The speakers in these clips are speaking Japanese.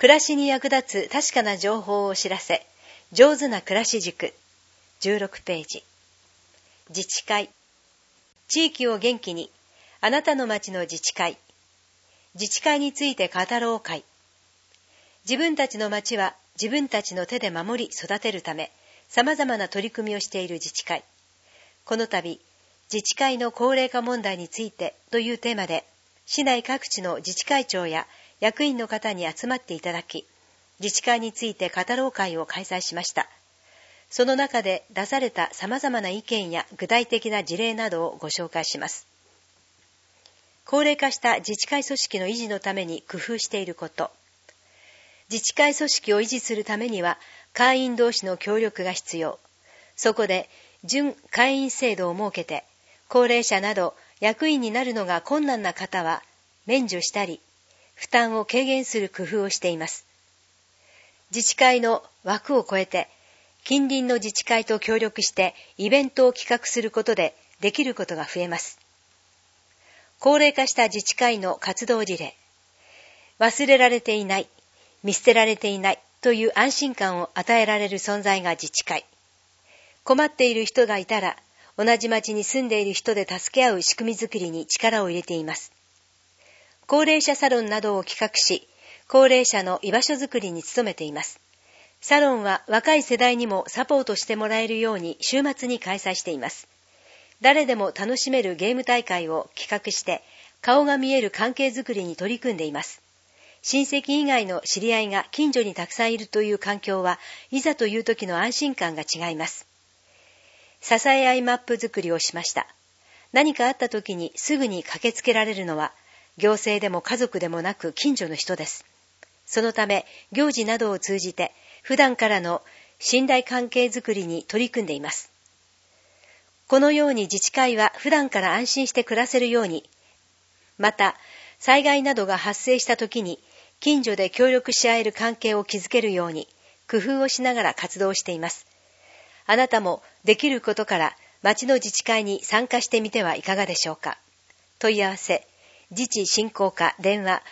暮らしに役立つ確かな情報をお知らせ、上手な暮らし塾、16ページ。自治会。地域を元気に、あなたの町の自治会。自治会について語ろう会。自分たちの町は自分たちの手で守り育てるため、様々な取り組みをしている自治会。この度、自治会の高齢化問題についてというテーマで、市内各地の自治会長や役員の方に集まっていただき、自治会について語ろう会を開催しました。その中で出された様々な意見や具体的な事例などをご紹介します。高齢化した自治会組織の維持のために工夫していること。自治会組織を維持するためには、会員同士の協力が必要。そこで、準会員制度を設けて、高齢者など役員になるのが困難な方は免除したり、負担を軽減する工夫をしています。自治会の枠を超えて、近隣の自治会と協力してイベントを企画することでできることが増えます。高齢化した自治会の活動事例。忘れられていない、見捨てられていないという安心感を与えられる存在が自治会。困っている人がいたら、同じ町に住んでいる人で助け合う仕組みづくりに力を入れています。高齢者サロンなどを企画し、高齢者の居場所づくりに努めています。サロンは若い世代にもサポートしてもらえるように週末に開催しています。誰でも楽しめるゲーム大会を企画して、顔が見える関係づくりに取り組んでいます。親戚以外の知り合いが近所にたくさんいるという環境は、いざという時の安心感が違います。支え合いマップ作りをしました。何かあった時にすぐに駆けつけられるのは、行政でも家族でもなく近所の人です。そのため、行事などを通じて、普段からの信頼関係づくりに取り組んでいます。このように自治会は普段から安心して暮らせるように、また、災害などが発生した時に、近所で協力し合える関係を築けるように、工夫をしながら活動しています。あなたもできることから町の自治会に参加してみてはいかがでしょうか。問い合わせ、自治振興課電話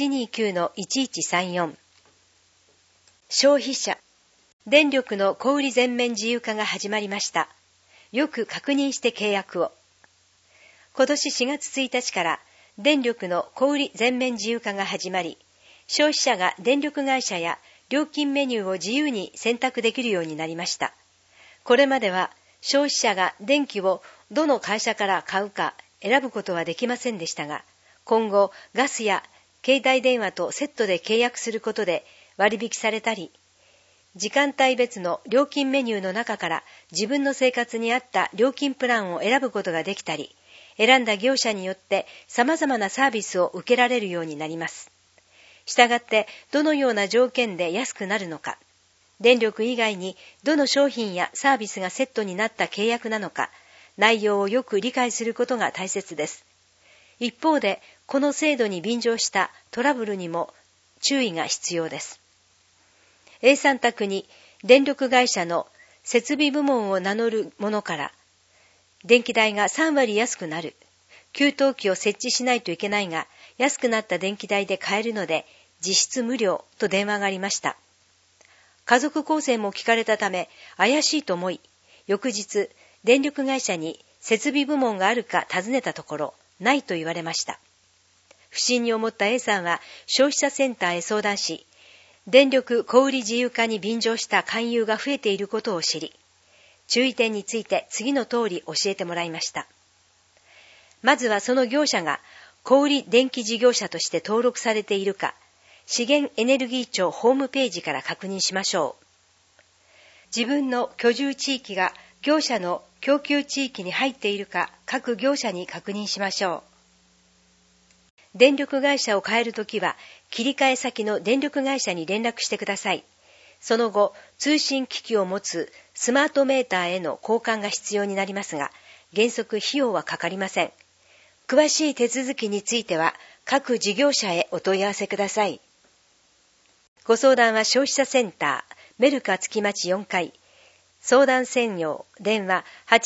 829-1134。消費者、電力の小売全面自由化が始まりました。よく確認して契約を。今年4月1日から電力の小売全面自由化が始まり、消費者が電力会社や料金メニューを自由に選択できるようになりました。これまでは消費者が電気をどの会社から買うか選ぶことはできませんでしたが、今後ガスや携帯電話とセットで契約することで割引されたり、時間帯別の料金メニューの中から自分の生活に合った料金プランを選ぶことができたり、選んだ業者によって様々なサービスを受けられるようになります。したがってどのような条件で安くなるのか、電力以外にどの商品やサービスがセットになった契約なのか、内容をよく理解することが大切です。一方で、この制度に便乗したトラブルにも注意が必要です。A さん宅に電力会社の設備部門を名乗るものから、電気代が3割安くなる。給湯器を設置しないといけないが、安くなった電気代で買えるので、実質無料と電話がありました。家族構成も聞かれたため、怪しいと思い、翌日、電力会社に設備部門があるか尋ねたところ、ないと言われました。不審に思った A さんは消費者センターへ相談し、電力小売自由化に便乗した勧誘が増えていることを知り、注意点について次の通り教えてもらいました。まずはその業者が小売電気事業者として登録されているか、資源エネルギー庁ホームページから確認しましょう。自分の居住地域が業者の供給地域に入っているか、各業者に確認しましょう。電力会社を変えるときは、切り替え先の電力会社に連絡してください。その後、通信機器を持つスマートメーターへの交換が必要になりますが、原則費用はかかりません。詳しい手続きについては、各事業者へお問い合わせください。ご相談は消費者センター、メルカ月町4階、相談専用、電話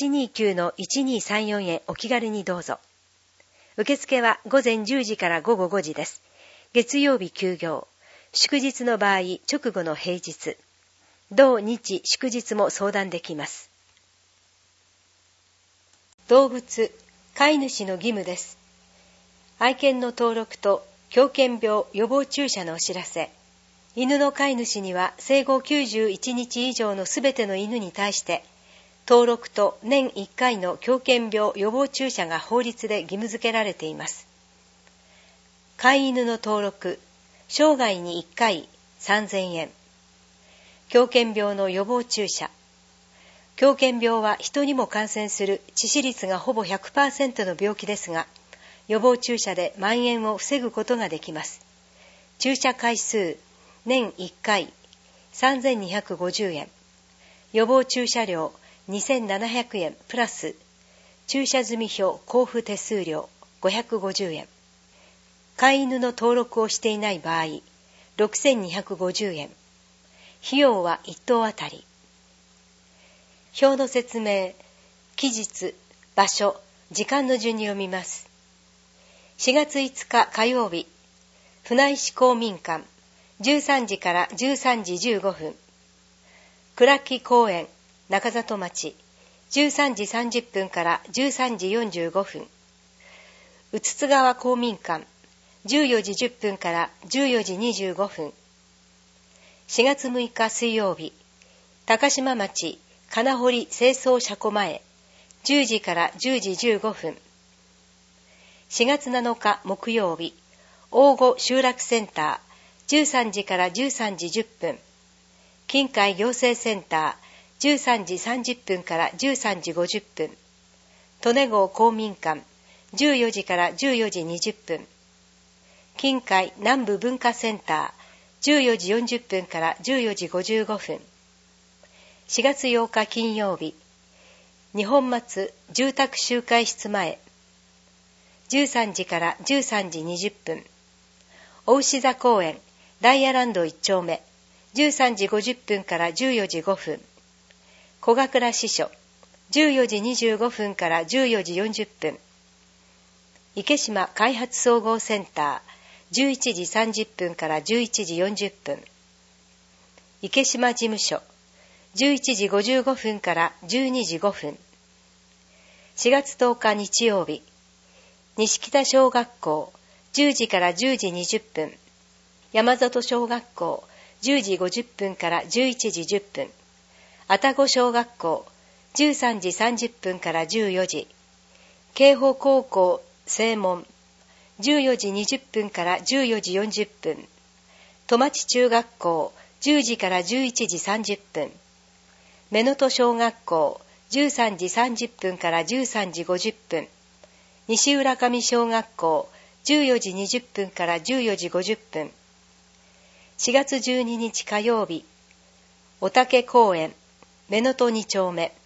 829-1234 へお気軽にどうぞ。受付は午前10時から午後5時です。月曜日休業。 祝日の場合直後の平日、同日祝日も相談できます。動物、飼い主の義務です。愛犬の登録と狂犬病予防注射のお知らせ。犬の飼い主には生後91日以上のすべての犬に対して登録と年1回の狂犬病予防注射が法律で義務付けられています。飼い犬の登録、生涯に1回3000円。狂犬病の予防注射。狂犬病は人にも感染する致死率がほぼ 100% の病気ですが、予防注射で蔓延を防ぐことができます。注射回数、年1回3250円。予防注射料2700円プラス注射済票交付手数料550円。飼い犬の登録をしていない場合6250円。費用は1頭あたり。表の説明、期日、場所、時間の順に読みます。4月5日火曜日、船石公民館13時から13時15分。倉木公園中里町13時30分から13時45分。うつつ川公民館14時10分から14時25分。4月6日水曜日、高島町金堀清掃車庫前10時から10時15分。4月7日木曜日、大御集落センター13時から13時10分。近海行政センター13時30分から13時50分。利根郷公民館14時から14時20分。近海南部文化センター14時40分から14時55分。4月8日金曜日、二本松住宅集会室前13時から13時20分。大牛座公園ダイヤランド1丁目13時50分から14時5分。小賀倉支所14時25分から14時40分。池島開発総合センター11時30分から11時40分。池島事務所11時55分から12時5分。4月10日日曜日、西北小学校10時から10時20分。山里小学校10時50分から11時10分。愛宕小学校13時30分から14時。京宝高校正門14時20分から14時40分。戸町中学校10時から11時30分。目の戸小学校13時30分から13時50分。西浦上小学校14時20分から14時50分。4月12日火曜日、おたけ公園目の戸2丁目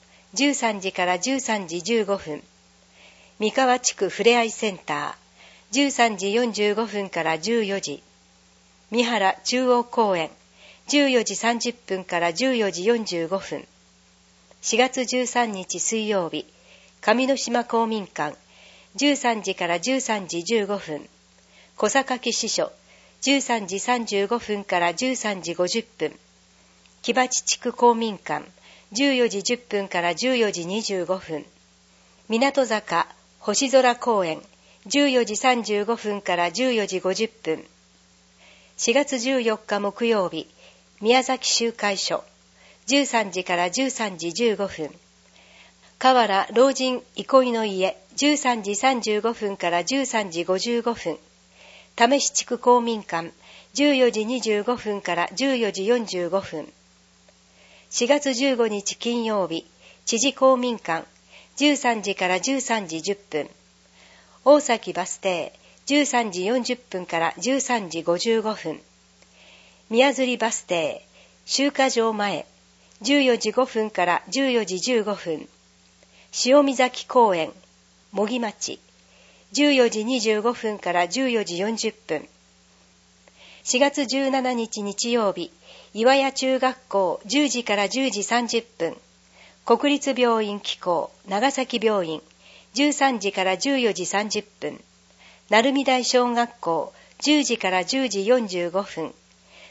13時から13時15分。三河地区ふれあいセンター13時45分から14時。三原中央公園14時30分から14時45分。4月13日水曜日、上之島公民館13時から13時15分。小坂支所13時35分から13時50分。木鉢地区公民館14時10分から14時25分。港坂星空公園14時35分から14時50分。4月14日木曜日、宮崎集会所13時から13時15分。河原老人憩いの家13時35分から13時55分。為市地区公民館14時25分から14時45分。4月15日金曜日、知事公民館13時から13時10分。大崎バス停13時40分から13時55分。宮釣バス停集荷場前14時5分から14時15分。塩見崎公園茂木町14時25分から14時40分。4月17日日曜日、岩屋中学校10時から10時30分。国立病院機構長崎病院13時から14時30分。鳴海台小学校10時から10時45分。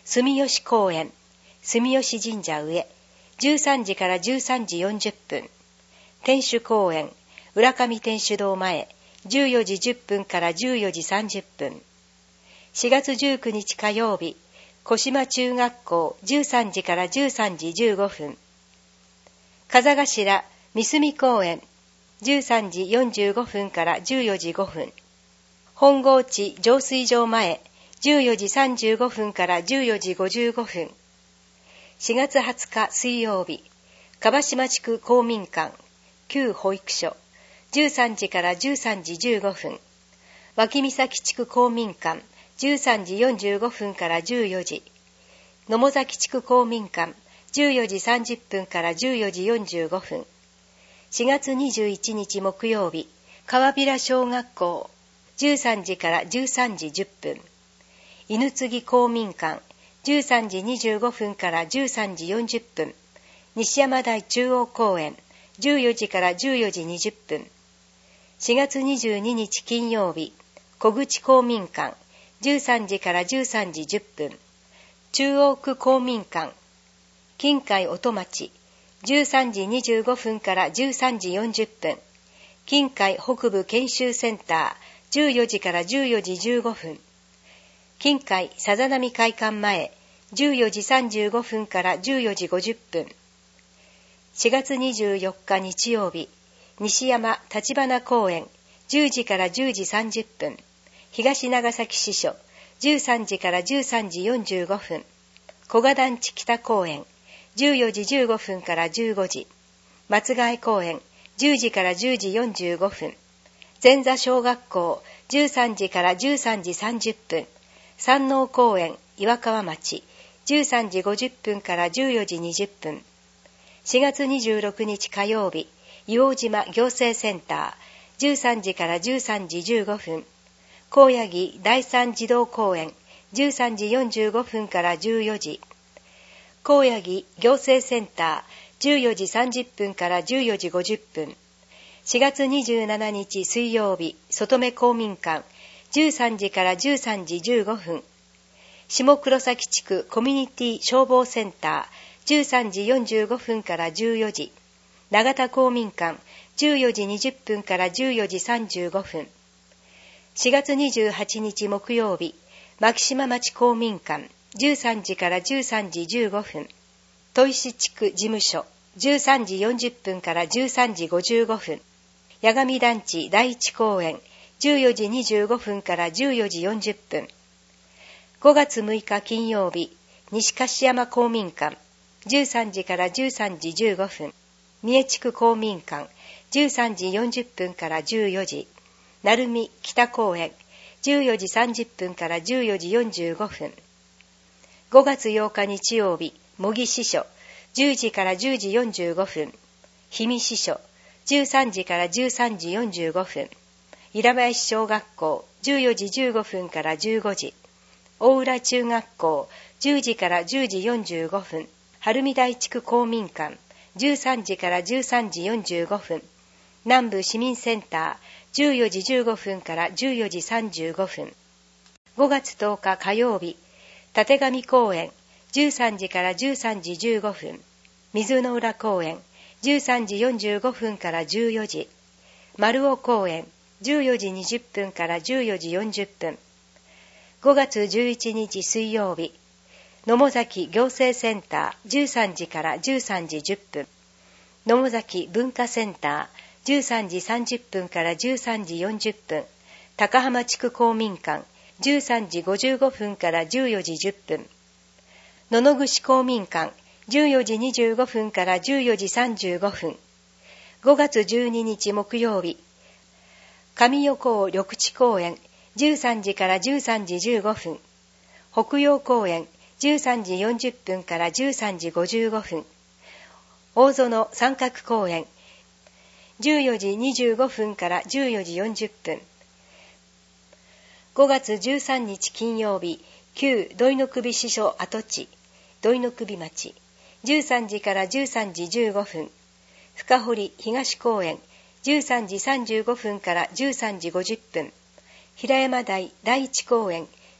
住吉公園、住吉神社上、13時から13時40分。天守公園、浦上天守堂前、14時10分から14時30分。4月19日火曜日、小島中学校13時から13時15分。風頭、三隅公園、13時45分から14時5分。本郷地浄水場前、14時35分から14時55分。4月20日水曜日、樺島地区公民館、旧保育所、13時から13時15分。脇岬地区公民館、13時45分から14時。野母崎地区公民館、14時30分から14時45分。4月21日木曜日、川平小学校、13時から13時10分。犬継公民館、13時25分から13時40分。西山台中央公園、14時から14時20分。4月22日金曜日、小口公民館、13時から13時10分。中央区公民館、近海音町、13時25分から13時40分。近海北部研修センター、14時から14時15分。近海さざ波会館前、14時35分から14時50分。4月24日日曜日、西山立花公園、10時から10時30分。東長崎支所、13時から13時45分。小賀団地北公園、14時15分から15時。松ヶ江公園、10時から10時45分。前座小学校、13時から13時30分。山王公園、岩川町、13時50分から14時20分。4月26日火曜日、硫黄島行政センター、13時から13時15分。高野木第三児童公園、13時45分から14時。高野木行政センター、14時30分から14時50分。4月27日水曜日、外目公民館、13時から13時15分。下黒崎地区コミュニティ消防センター、13時45分から14時。長田公民館、14時20分から14時35分。4月28日木曜日、牧島町公民館、13時から13時15分。砥石地区事務所、13時40分から13時55分。八神団地第一公園、14時25分から14時40分。5月6日金曜日、西樫山公民館、13時から13時15分。三重地区公民館、13時40分から14時。鳴海北公園、14時30分から14時45分。5月8日日曜日、模擬支所、10時から10時45分。氷見支所、13時から13時45分。平林小学校、14時15分から15時。大浦中学校、10時から10時45分。晴海台地区公民館、13時から13時45分。南部市民センター、14時15分から14時35分。5月10日火曜日、立上公園、13時から13時15分。水の浦公園、13時45分から14時。丸尾公園、14時20分から14時40分。5月11日水曜日、野母崎行政センター、13時から13時10分。野母崎文化センター、13時30分から13時40分。高浜地区公民館、13時55分から14時10分。野々串公民館、14時25分から14時35分。5月12日木曜日、上横尾緑地公園、13時から13時15分。北陽公園、13時40分から13時55分。大園三角公園、14時25分から14時40分。5月13日金曜日、旧土井の首支所跡地、土井の首町、13時から13時15分。深堀東公園、13時35分から13時50分。平山台第一公園、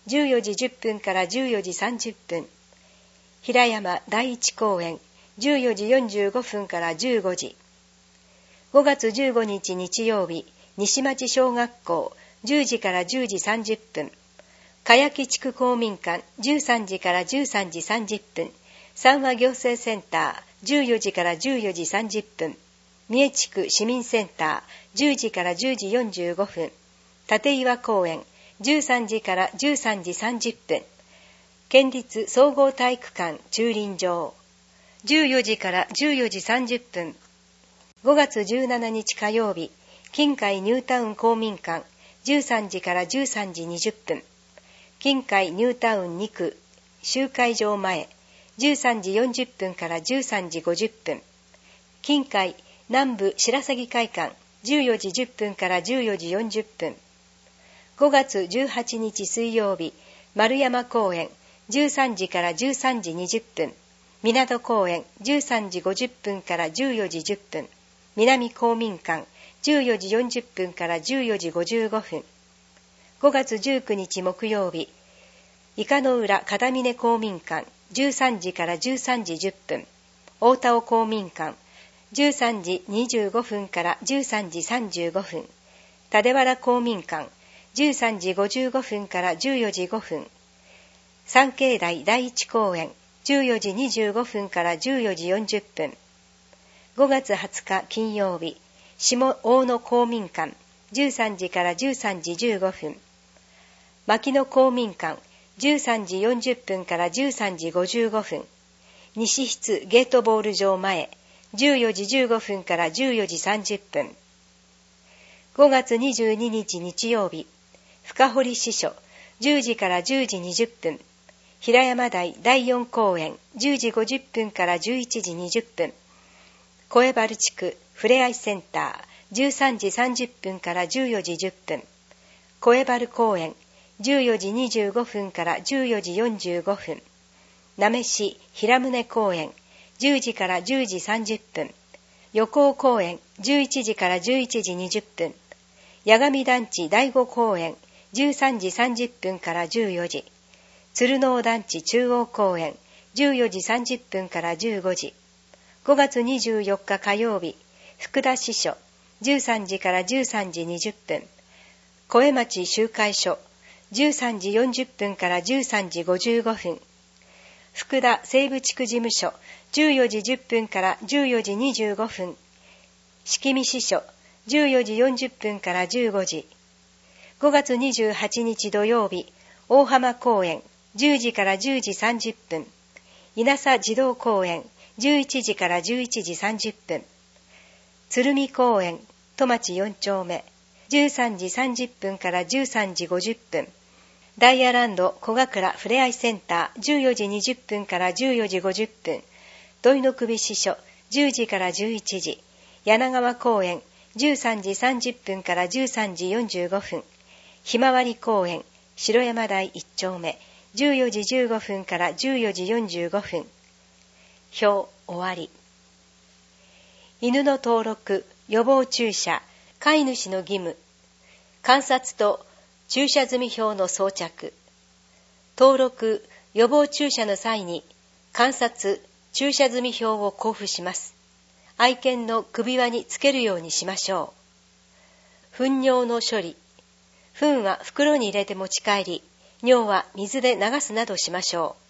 14時10分から14時30分。平山第一公園、14時45分から15時。5月15日日曜日、西町小学校、10時から10時30分。茅木地区公民館、13時から13時30分。三和行政センター、14時から14時30分。三重地区市民センター、10時から10時45分。立岩公園、13時から13時30分。県立総合体育館駐輪場、14時から14時30分。5月17日火曜日、近海ニュータウン公民館、13時から13時20分。近海ニュータウン2区集会場前、13時40分から13時50分。近海南部白鷺会館、14時10分から14時40分。5月18日水曜日、丸山公園、13時から13時20分。港公園、13時50分から14時10分。南公民館、14時40分から14時55分。5月19日木曜日、伊香の浦片峰公民館、13時から13時10分。大田尾公民館、13時25分から13時35分。立原公民館、13時55分から14時5分。三境台第一公園、14時25分から14時40分。5月20日金曜日、下大野公民館、13時から13時15分。牧野公民館、13時40分から13時55分。西室ゲートボール場前、14時15分から14時30分。5月22日日曜日、深堀支所、10時から10時20分。平山台第4公園、10時50分から11時20分。小江原地区ふれあいセンター、13時30分から14時10分。小江原公園、14時25分から14時45分。なめし平宗公園、10時から10時30分。横尾公園、11時から11時20分。八神団地第5公園、13時30分から14時。鶴能団地中央公園、14時30分から15時。5月24日火曜日、福田支所、13時から13時20分。小江町集会所、13時40分から13時55分。福田西部地区事務所、14時10分から14時25分。式見支所、14時40分から15時。5月28日土曜日、大浜公園、10時から10時30分。稲佐児童公園、11時から11時30分。鶴見公園、戸町4丁目、13時30分から13時50分。ダイヤランド小倉ふれあいセンター、14時20分から14時50分。土井の首支所、10時から11時。柳川公園、13時30分から13時45分。ひまわり公園、城山台1丁目、14時15分から14時45分。表終わり。犬の登録、予防注射、飼い主の義務、観察と注射済表の装着。登録、予防注射の際に、観察、注射済表を交付します。愛犬の首輪につけるようにしましょう。糞尿の処理。糞は袋に入れて持ち帰り、尿は水で流すなどしましょ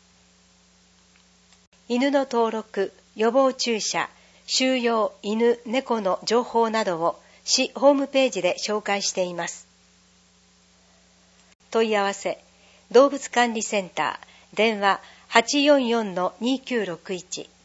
う。犬の登録、予防注射、収容犬・猫の情報などを市ホームページで紹介しています。問い合わせ、動物管理センター、電話 844-2961